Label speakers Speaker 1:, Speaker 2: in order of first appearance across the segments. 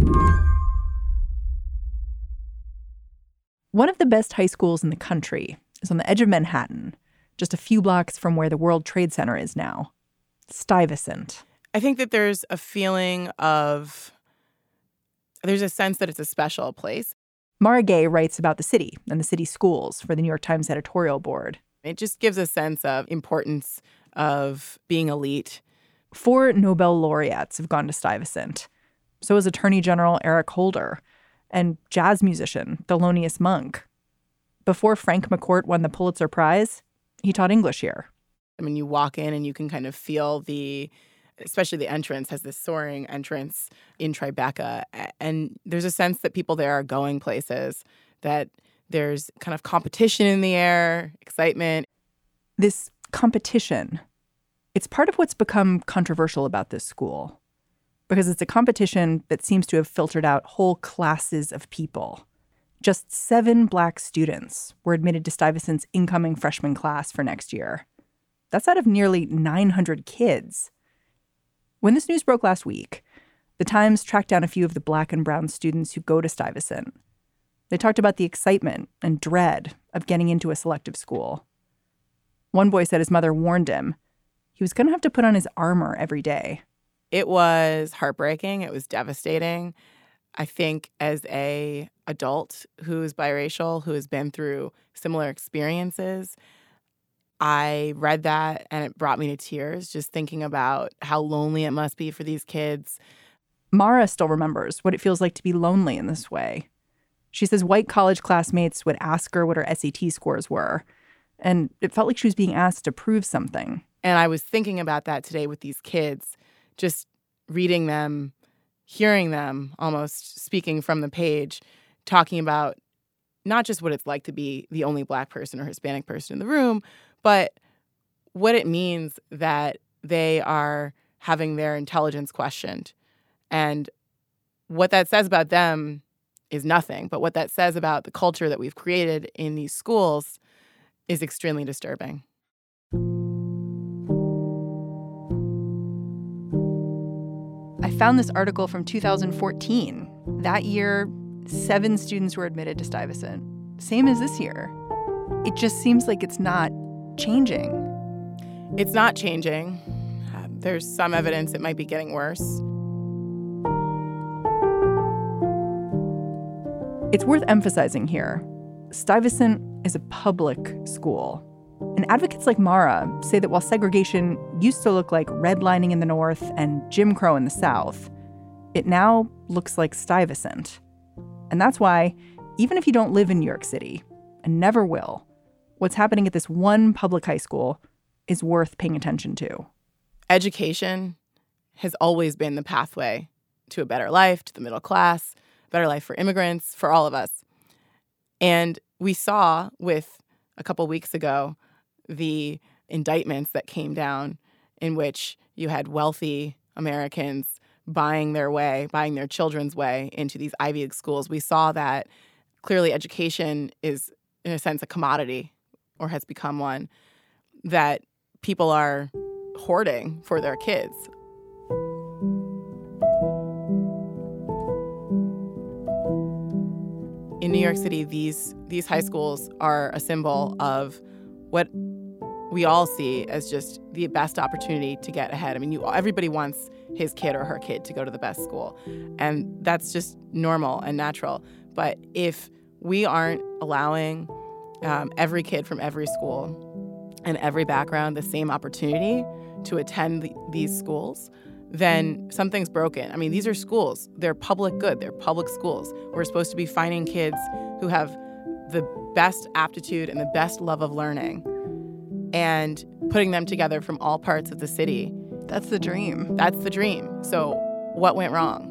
Speaker 1: One of the best high schools in the country is on the edge of Manhattan, just a few blocks from where the World Trade Center is now. Stuyvesant.
Speaker 2: I think that there's a sense that it's a special place.
Speaker 1: Mara Gay writes about the city and the city schools for the New York Times editorial board.
Speaker 2: It just gives a sense of importance of being elite.
Speaker 1: 4 Nobel laureates have gone to Stuyvesant. So has Attorney General Eric Holder and jazz musician Thelonious Monk. Before Frank McCourt won the Pulitzer Prize, he taught English here.
Speaker 2: I mean, you walk in and you can kind of feel especially the entrance has this soaring entrance in Tribeca. And there's a sense that people there are going places, that there's kind of competition in the air, excitement.
Speaker 1: This competition, it's part of what's become controversial about this school, because it's a competition that seems to have filtered out whole classes of people. Just 7 Black students were admitted to Stuyvesant's incoming freshman class for next year. That's out of nearly 900 kids. When this news broke last week, the Times tracked down a few of the Black and brown students who go to Stuyvesant. They talked about the excitement and dread of getting into a selective school. One boy said his mother warned him he was going to have to put on his armor every day.
Speaker 2: It was heartbreaking. It was devastating. I think as an adult who's biracial, who has been through similar experiences, I read that and it brought me to tears, just thinking about how lonely it must be for these kids.
Speaker 1: Mara still remembers what it feels like to be lonely in this way. She says white college classmates would ask her what her SAT scores were, and it felt like she was being asked to prove something.
Speaker 2: And I was thinking about that today with these kids, just reading them, hearing them, almost speaking from the page, talking about not just what it's like to be the only Black person or Hispanic person in the room, but what it means that they are having their intelligence questioned. And what that says about them is nothing, but what that says about the culture that we've created in these schools is extremely disturbing.
Speaker 1: I found this article from 2014. That year, 7 students were admitted to Stuyvesant. Same as this year. It just seems like it's not changing.
Speaker 2: It's not changing. There's some evidence it might be getting worse.
Speaker 1: It's worth emphasizing here, Stuyvesant is a public school. And advocates like Mara say that while segregation used to look like redlining in the North and Jim Crow in the South, it now looks like Stuyvesant. And that's why, even if you don't live in New York City, and never will, what's happening at this one public high school is worth paying attention to.
Speaker 2: Education has always been the pathway to a better life, to the middle class, better life for immigrants, for all of us. And we saw with a couple weeks ago the indictments that came down in which you had wealthy Americans buying their children's way into these Ivy League schools. We saw that clearly education is, in a sense, a commodity, or has become one, that people are hoarding for their kids. In New York City, these high schools are a symbol of what we all see as just the best opportunity to get ahead. I mean, everybody wants his kid or her kid to go to the best school, and that's just normal and natural. But if we aren't allowing every kid from every school and every background the same opportunity to attend these schools, then something's broken. I mean, these are schools. They're public good. They're public schools. We're supposed to be finding kids who have the best aptitude and the best love of learning and putting them together from all parts of the city.
Speaker 1: That's the dream.
Speaker 2: That's the dream. So what went wrong?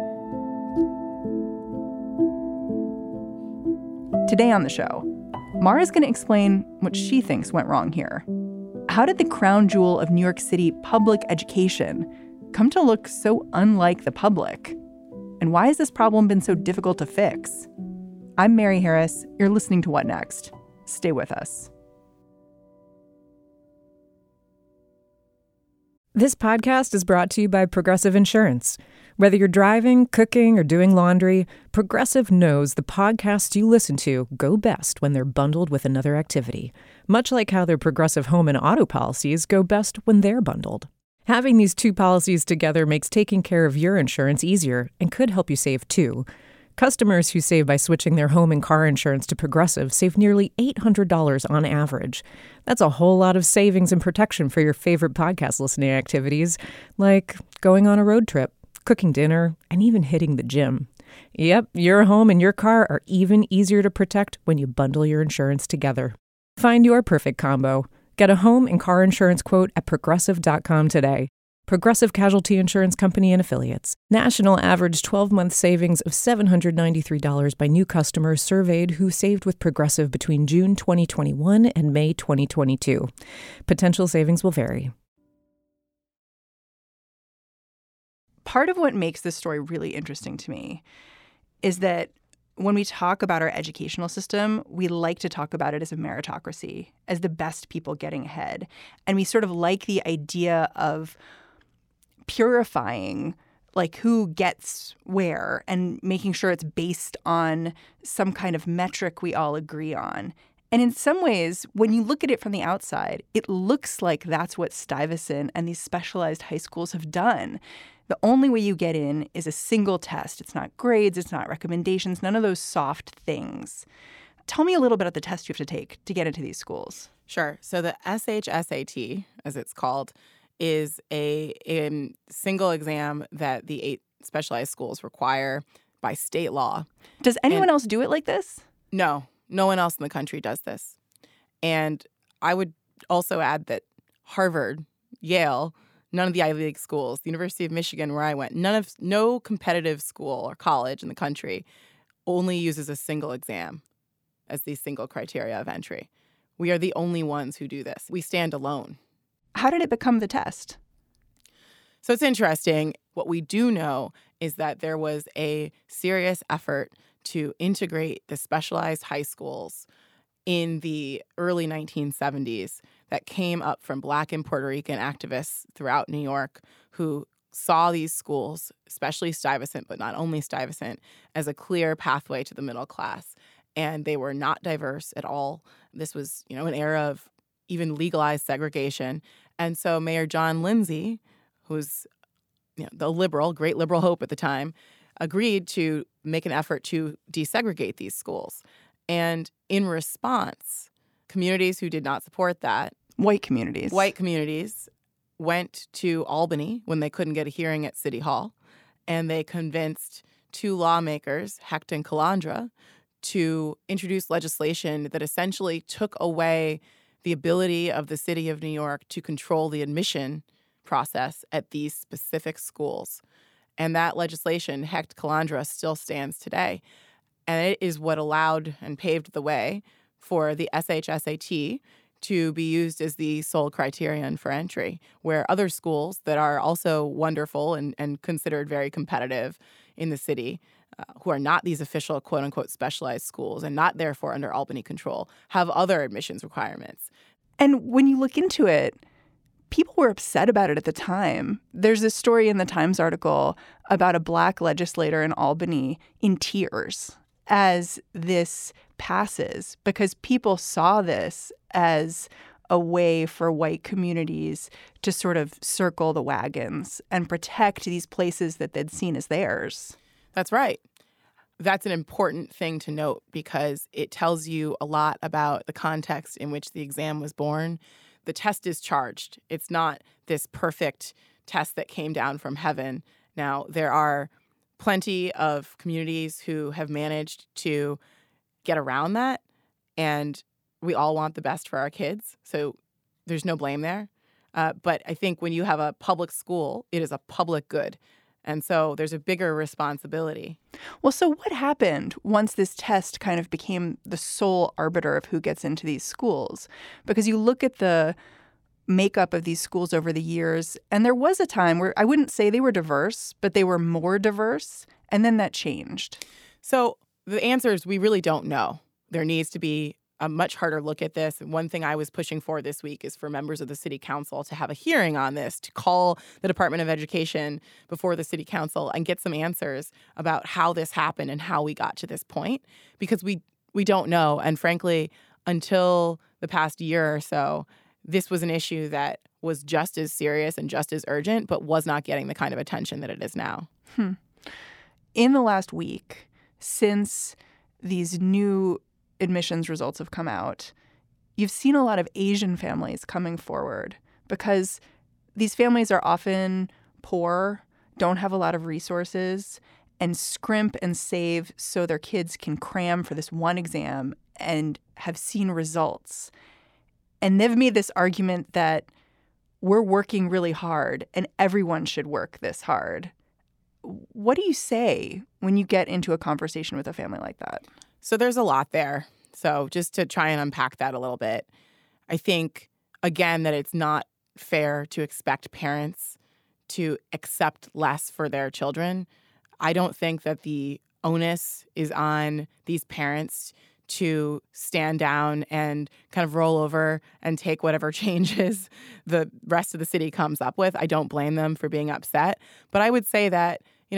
Speaker 1: Today on the show, Mara's going to explain what she thinks went wrong here. How did the crown jewel of New York City public education come to look so unlike the public? And why has this problem been so difficult to fix? I'm Mary Harris. You're listening to What Next? Stay with us.
Speaker 3: This podcast is brought to you by Progressive Insurance. Whether you're driving, cooking, or doing laundry, Progressive knows the podcasts you listen to go best when they're bundled with another activity, much like how their Progressive home and auto policies go best when they're bundled. Having these two policies together makes taking care of your insurance easier and could help you save too. Customers who save by switching their home and car insurance to Progressive save nearly $800 on average. That's a whole lot of savings and protection for your favorite podcast listening activities, like going on a road trip, cooking dinner, and even hitting the gym. Yep, your home and your car are even easier to protect when you bundle your insurance together. Find your perfect combo. Get a home and car insurance quote at Progressive.com today. Progressive Casualty Insurance Company and Affiliates. National average 12-month savings of $793 by new customers surveyed who saved with Progressive between June 2021 and May 2022. Potential savings will vary.
Speaker 1: Part of what makes this story really interesting to me is that when we talk about our educational system, we like to talk about it as a meritocracy, as the best people getting ahead. And we sort of like the idea of purifying like who gets where and making sure it's based on some kind of metric we all agree on. And in some ways, when you look at it from the outside, it looks like that's what Stuyvesant and these specialized high schools have done. The only way you get in is a single test. It's not grades. It's not recommendations, none of those soft things. Tell me a little bit about the test you have to take to get into these schools.
Speaker 2: Sure. So the SHSAT, as it's called, is a single exam that the 8 specialized schools require by state law.
Speaker 1: Does anyone else do it like this?
Speaker 2: No. No one else in the country does this. And I would also add that Harvard, Yale, none of the Ivy League schools, the University of Michigan where I went, no competitive school or college in the country only uses a single exam as the single criteria of entry. We are the only ones who do this. We stand alone.
Speaker 1: How did it become the test?
Speaker 2: So it's interesting. What we do know is that there was a serious effort to integrate the specialized high schools in the early 1970s that came up from Black and Puerto Rican activists throughout New York who saw these schools, especially Stuyvesant, but not only Stuyvesant, as a clear pathway to the middle class. And they were not diverse at all. This was, an era of even legalized segregation. And so Mayor John Lindsay, who's the great liberal hope at the time, agreed to make an effort to desegregate these schools. And in response, communities who did not support that, white communities, went to Albany when they couldn't get a hearing at City Hall, and they convinced 2 lawmakers, Hecht and Calandra, to introduce legislation that essentially took away the ability of the city of New York to control the admission process at these specific schools. And that legislation, Hecht Calandra, still stands today. And it is what allowed and paved the way for the SHSAT to be used as the sole criterion for entry, where other schools that are also wonderful and considered very competitive in the city, who are not these official quote-unquote specialized schools and not therefore under Albany control, have other admissions requirements.
Speaker 1: And when you look into it, people were upset about it at the time. There's this story in the Times article about a Black legislator in Albany in tears as this passes because people saw this as a way for white communities to sort of circle the wagons and protect these places that they'd seen as theirs.
Speaker 2: That's right. That's an important thing to note because it tells you a lot about the context in which the exam was born. The test is charged. It's not this perfect test that came down from heaven. Now, there are plenty of communities who have managed to get around that, and we all want the best for our kids, so there's no blame there. But I think when you have a public school, it is a public good. And so there's a bigger responsibility.
Speaker 1: Well, so what happened once this test kind of became the sole arbiter of who gets into these schools? Because you look at the makeup of these schools over the years, and there was a time where I wouldn't say they were diverse, but they were more diverse, and then that changed.
Speaker 2: So the answer is we really don't know. There needs to be a much harder look at this. And one thing I was pushing for this week is for members of the city council to have a hearing on this, to call the Department of Education before the city council and get some answers about how this happened and how we got to this point, because we don't know. And frankly, until the past year or so, this was an issue that was just as serious and just as urgent, but was not getting the kind of attention that it is now.
Speaker 1: In the last week, since these new admissions results have come out, you've seen a lot of Asian families coming forward because these families are often poor, don't have a lot of resources, and scrimp and save so their kids can cram for this one exam and have seen results. And they've made this argument that we're working really hard and everyone should work this hard. What do you say when you get into a conversation with a family like that?
Speaker 2: So there's a lot there. So just to try and unpack that a little bit, I think, again, that it's not fair to expect parents to accept less for their children. I don't think that the onus is on these parents to stand down and kind of roll over and take whatever changes the rest of the city comes up with. I don't blame them for being upset. But I would say that,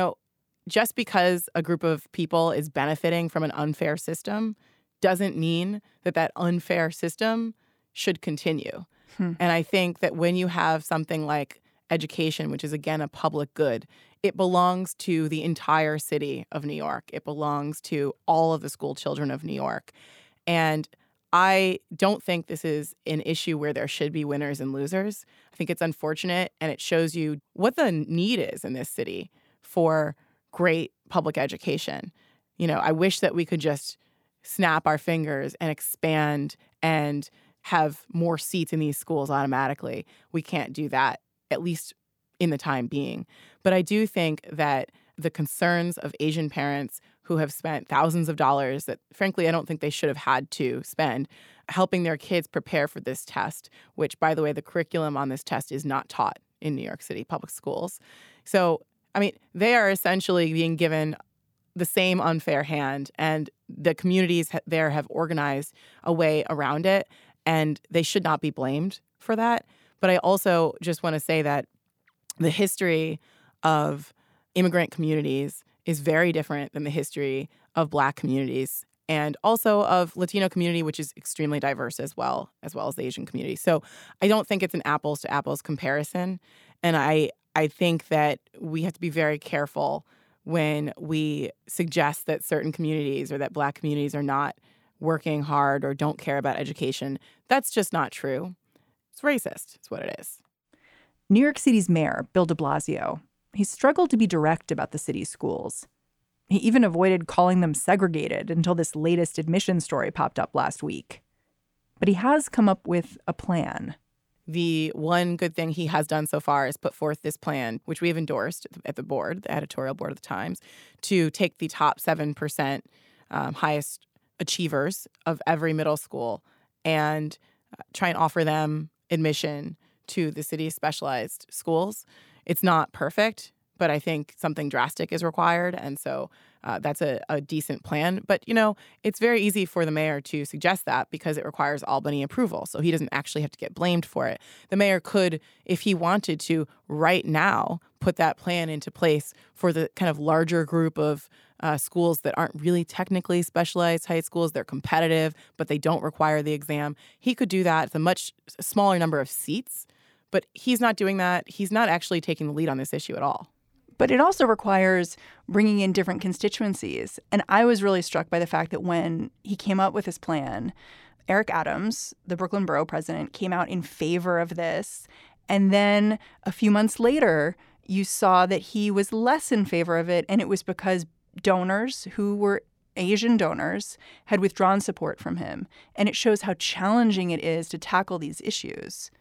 Speaker 2: just because a group of people is benefiting from an unfair system doesn't mean that that unfair system should continue. And I think that when you have something like education, which is, again, a public good, it belongs to the entire city of New York. It belongs to all of the school children of New York. And I don't think this is an issue where there should be winners and losers. I think it's unfortunate, and it shows you what the need is in this city for great public education. I wish that we could just snap our fingers and expand and have more seats in these schools automatically. We can't do that, at least in the time being. But I do think that the concerns of Asian parents who have spent thousands of dollars that, frankly, I don't think they should have had to spend helping their kids prepare for this test, which, by the way, the curriculum on this test is not taught in New York City public schools. So, they are essentially being given the same unfair hand, and the communities there have organized a way around it, and they should not be blamed for that. But I also just want to say that the history of immigrant communities is very different than the history of Black communities, and also of Latino community, which is extremely diverse as well as the Asian community. So I don't think it's an apples to apples comparison. And I think that we have to be very careful when we suggest that certain communities or that Black communities are not working hard or don't care about education. That's just not true. It's racist. It's what it is.
Speaker 1: New York City's mayor, Bill de Blasio, he struggled to be direct about the city's schools. He even avoided calling them segregated until this latest admission story popped up last week. But he has come up with a plan.
Speaker 2: The one good thing he has done so far is put forth this plan, which we have endorsed at the board, the editorial board of the Times, to take the top 7% highest achievers of every middle school and try and offer them admission to the city's specialized schools. It's not perfect, but I think something drastic is required. And so that's a decent plan. But, it's very easy for the mayor to suggest that because it requires Albany approval. So he doesn't actually have to get blamed for it. The mayor could, if he wanted to, right now, put that plan into place for the kind of larger group of schools that aren't really technically specialized high schools. They're competitive, but they don't require the exam. He could do that. It's a much smaller number of seats. But he's not doing that. He's not actually taking the lead on this issue at all.
Speaker 1: But it also requires bringing in different constituencies. And I was really struck by the fact that when he came up with his plan, Eric Adams, the Brooklyn Borough president, came out in favor of this. And then a few months later, you saw that he was less in favor of it. And it was because donors who were Asian donors had withdrawn support from him. And it shows how challenging it is to tackle these issues.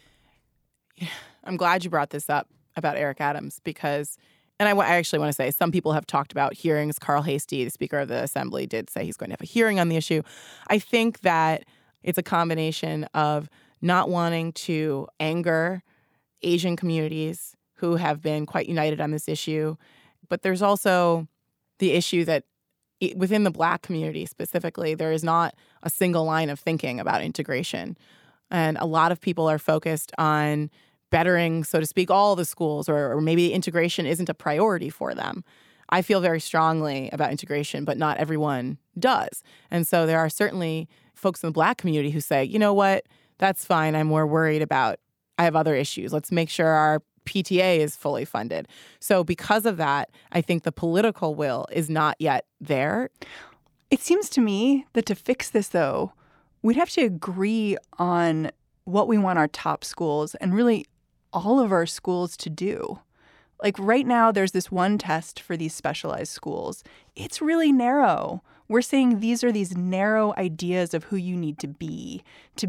Speaker 2: Yeah, I'm glad you brought this up about Eric Adams because, and I actually want to say, some people have talked about hearings. Carl Hastie, the Speaker of the Assembly, did say he's going to have a hearing on the issue. I think that it's a combination of not wanting to anger Asian communities who have been quite united on this issue, but there's also the issue that within the Black community specifically, there is not a single line of thinking about integration. And a lot of people are focused on bettering, so to speak, all the schools, or maybe integration isn't a priority for them. I feel very strongly about integration, but not everyone does. And so there are certainly folks in the Black community who say, you know what, that's fine. I'm more worried about, I have other issues. Let's make sure our PTA is fully funded. So because of that, I think the political will is not yet there.
Speaker 1: It seems to me that to fix this, though, we'd have to agree on what we want our top schools and really all of our schools to do. Like right now, there's this one test for these specialized schools. It's really narrow. We're saying these are these narrow ideas of who you need to be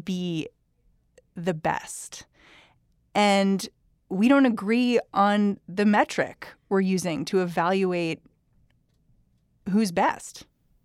Speaker 1: the best. And we don't agree on the metric we're using to evaluate who's best.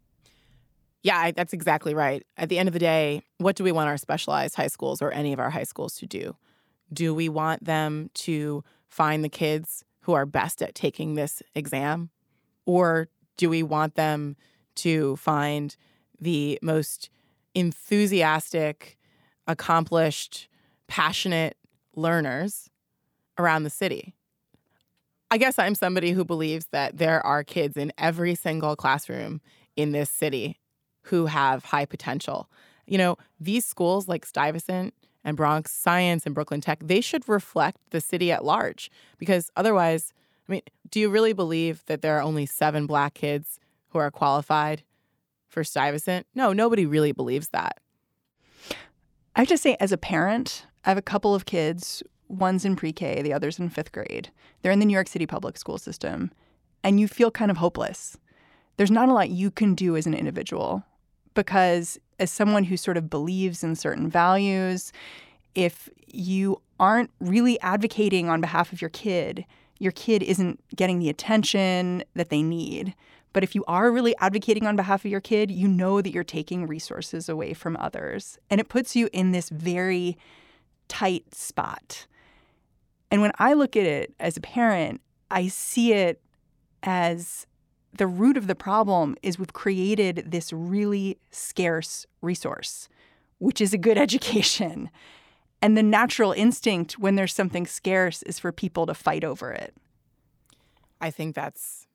Speaker 2: Yeah, that's exactly right. At the end of the day, what do we want our specialized high schools or any of our high schools to do? Do we want them to find the kids who are best at taking this exam? Or do we want them to find the most enthusiastic, accomplished, passionate learners around the city? I guess I'm somebody who believes that there are kids in every single classroom in this city who have high potential. You know, these schools like Stuyvesant and Bronx Science and Brooklyn Tech, they should reflect the city at large. Because otherwise, I mean, do you really believe that there are only 7 Black kids who are qualified for Stuyvesant? No, nobody really believes that.
Speaker 1: I have to say, as a parent, I have a couple of kids. One's in pre-K, the other's in 5th grade. They're in the New York City public school system. And you feel kind of hopeless. There's not a lot you can do as an individual. Because as someone who sort of believes in certain values, if you aren't really advocating on behalf of your kid isn't getting the attention that they need. But if you are really advocating on behalf of your kid, you know that you're taking resources away from others. And it puts you in this very tight spot. And when I look at it as a parent, I see it as the root of the problem is we've created this really scarce resource, which is a good education. And the natural instinct when there's something scarce is for people to fight over it.
Speaker 2: I think that's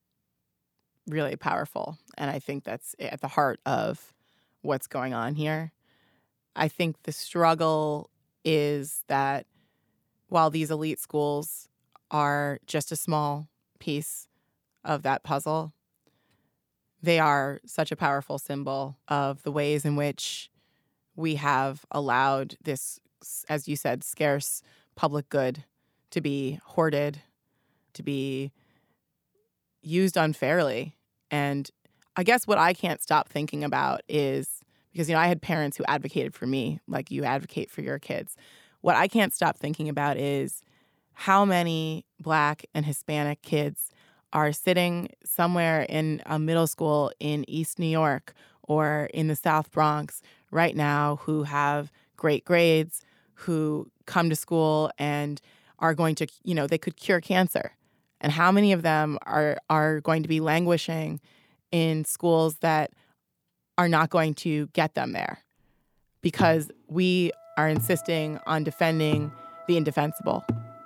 Speaker 2: really powerful. And I think that's at the heart of what's going on here. I think the struggle is that while these elite schools are just a small piece of that puzzle, they are such a powerful symbol of the ways in which we have allowed this, as you said, scarce public good to be hoarded, to be used unfairly. And I guess what I can't stop thinking about is, because, you know, I had parents who advocated for me, like you advocate for your kids. What I can't stop thinking about is how many Black and Hispanic kids are sitting somewhere in a middle school in East New York or in the South Bronx right now who have great grades, who come to school and are going to, you know, they could cure cancer. And how many of them are going to be languishing in schools that are not going to get them there because we are insisting on defending the indefensible.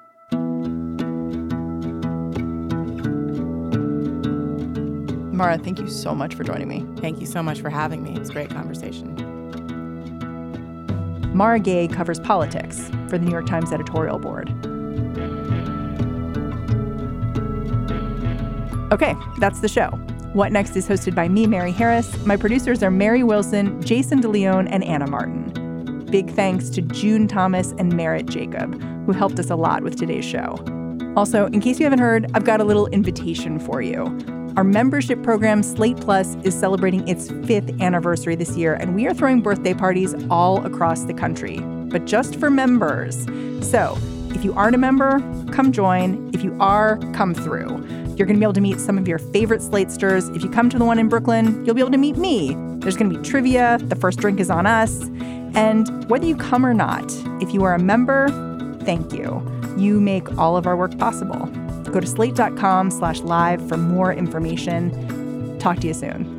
Speaker 1: Mara, thank you so much for joining me.
Speaker 2: Thank you so much for having me. It was a great conversation.
Speaker 1: Mara Gay covers politics for the New York Times editorial board. Okay, that's the show. What Next is hosted by me, Mary Harris. My producers are Mary Wilson, Jason DeLeon, and Anna Martin. Big thanks to June Thomas and Merritt Jacob, who helped us a lot with today's show. Also, in case you haven't heard, I've got a little invitation for you. Our membership program, Slate Plus, is celebrating its 5th anniversary this year, and we are throwing birthday parties all across the country, but just for members. So if you aren't a member, come join. If you are, come through. You're going to be able to meet some of your favorite Slatesters. If you come to the one in Brooklyn, you'll be able to meet me. There's going to be trivia. The first drink is on us. And whether you come or not, if you are a member, thank you. You make all of our work possible. Go to slate.com/live for more information. Talk to you soon.